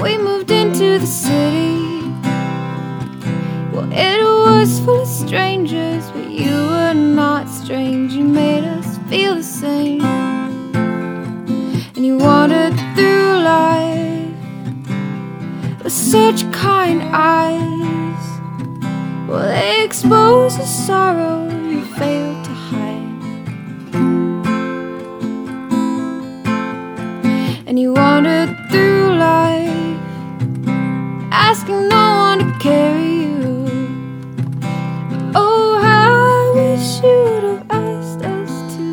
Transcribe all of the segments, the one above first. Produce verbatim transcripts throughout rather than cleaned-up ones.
we moved into the city. Well, it was full of strangers, but you were not strange. You made us feel the same, and you wandered through life with such kind eyes. Well, they expose the sorrow you failed to hide, and you wandered through life asking no one to carry you. Oh, how I wish you would have asked us to.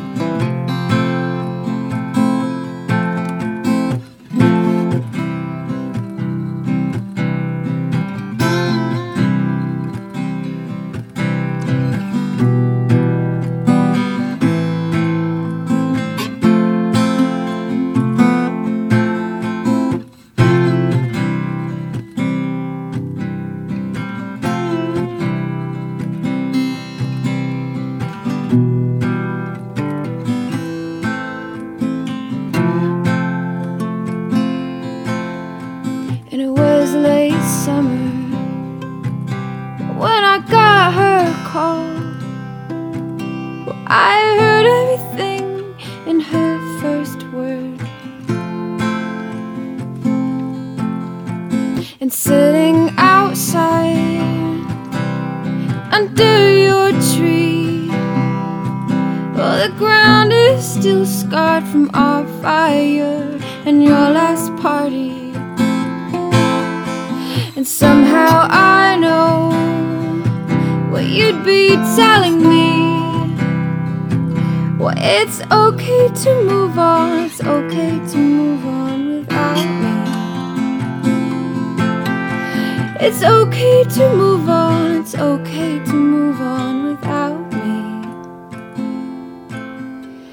And it was late summer when I got her call. Well, I heard everything in her first word, and sitting outside under your tree, well, the ground is still scarred from our fire and your last party. And somehow I know what you'd be telling me. Well, it's okay to move on, it's okay to move on without me. It's okay to move on, it's okay to move on without me.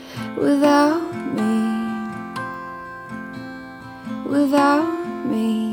Without me. Without me.